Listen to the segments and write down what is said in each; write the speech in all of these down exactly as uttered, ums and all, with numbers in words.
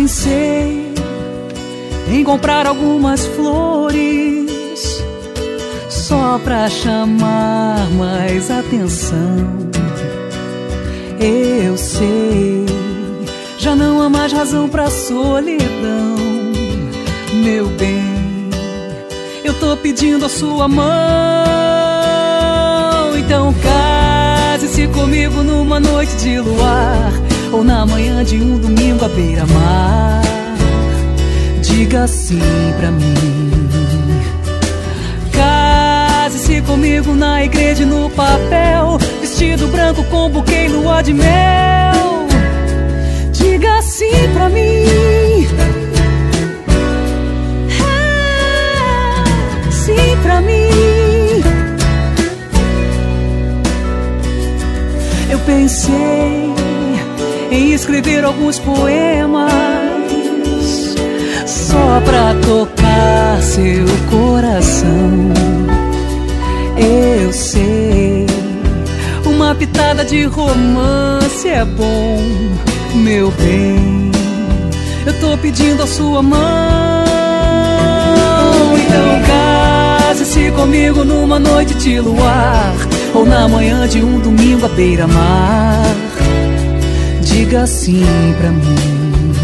pensei em comprar algumas flores só pra chamar mais atenção. Eu sei, já não há mais razão pra solidão. Meu bem, eu tô pedindo a sua mão. Então case-se comigo numa noite de luar, ou na manhã de um domingo à beira-mar. Diga sim pra mim. Case-se comigo na igreja e no papel, vestido branco com buquê e lua de mel. Diga sim pra mim. Ah, sim pra mim. Eu pensei em escrever alguns poemas só pra tocar seu coração. Eu sei, uma pitada de romance é bom. Meu bem, eu tô pedindo a sua mão. Então case-se comigo numa noite de luar, ou na manhã de um domingo à beira-mar. Diga sim pra mim.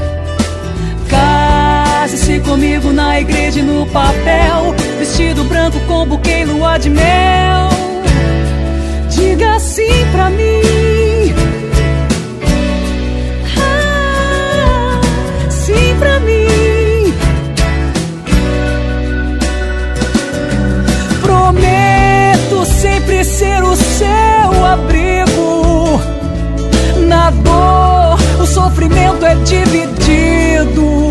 Case-se comigo na igreja e no papel, vestido branco com buquê e lua de mel. Diga sim pra mim. Ah, sim pra mim. Prometo sempre ser o seu abrigo. Na dor, o sofrimento é dividido.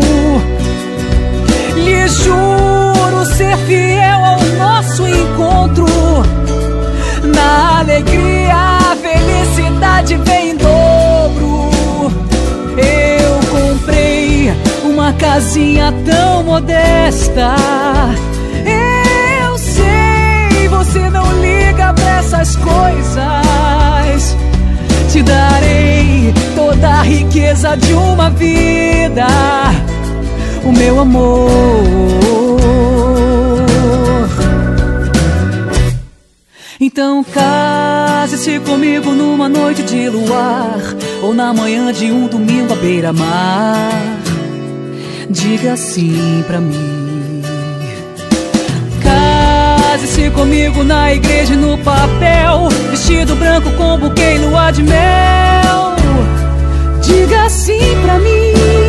Lhe juro ser fiel ao nosso encontro. Na alegria, a felicidade vem em dobro. Eu comprei uma casinha tão modesta. Eu sei, você não liga pra essas coisas. Te darei toda a riqueza de uma vida, o meu amor. Então case-se comigo numa noite de luar, ou na manhã de um domingo à beira-mar. Diga sim pra mim. Case-se comigo na igreja e no papel, vestido branco com buquê e lua de mel. Diga sim pra mim.